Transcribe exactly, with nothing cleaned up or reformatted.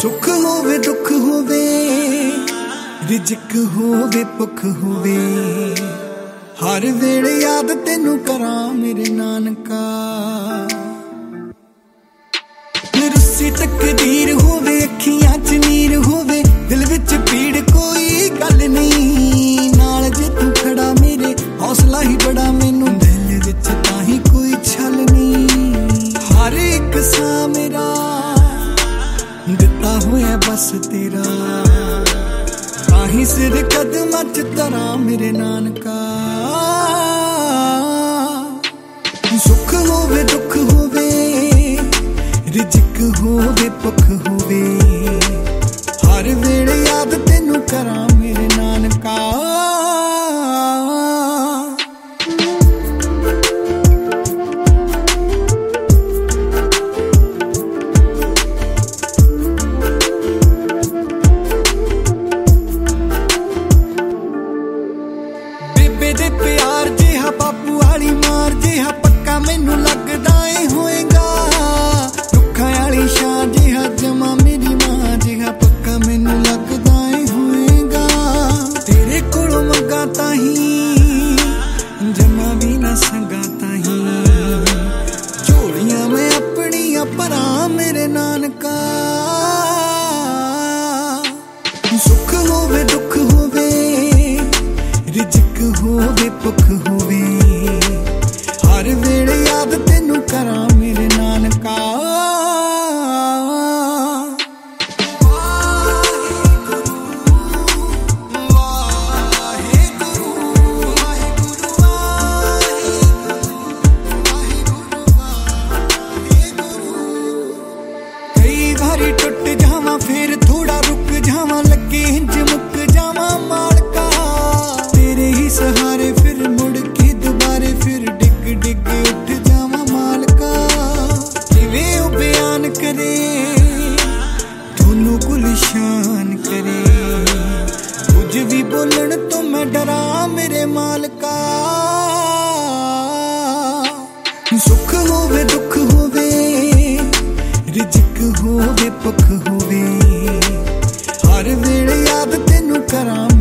सुख होवे दुख होवे, रिजक होवे भुख होवे, हर वेले याद तेनू करा मेरे नानका। रुस्सी तकदीर होवे, अखियां च नीर होवे, दिल विच पीड़ कोई गल नहीं, नाल जे तू खड़ा मेरे हौसला ही बड़ा, मैनू दिल विच ताही कोई छल नहीं। हर एक सा मेरा दिता होया बस तेरा, ताही सिर कदमां च धरा मेरे नानका। सुख होवे दुख होवे, रिजक होवे भुख होवे, हर वेले याद तेनू करा मेरे नानका। दे प्यार जिहा बापू वाली मार जिहा पक्का मैनू लगदा ए होएगा, रुखा वाली शान जिहा जमा मेरी मां जिहा पक्का मैनू लगदा ए होएगा। तेरे कोलों मंगा ताही जमा भी ना संगा ताही, झोलियां मैं अपनियां भरा मेरे नानका। सुख होवे दुख होवे, रिजक होवे भुख होवे, हर वेले याद तेनू करा मेरे नानका। कई बारी टुट जावां फिर थोड़ा रुक जावां, लगे इंज मुक जावां मालका, तेरे ही सहारे फिर मुड़ के दोबारे फिर डिग डिग उठ जावा मालका। किवें ओ बयान करे दोनों गुलशान करे, कुछ भी बोलन तो मैं डरा मेरे मालका। सुख होवे दुख होवे, रिजक होवे भुख होवे, हर वेले याद तेनू करा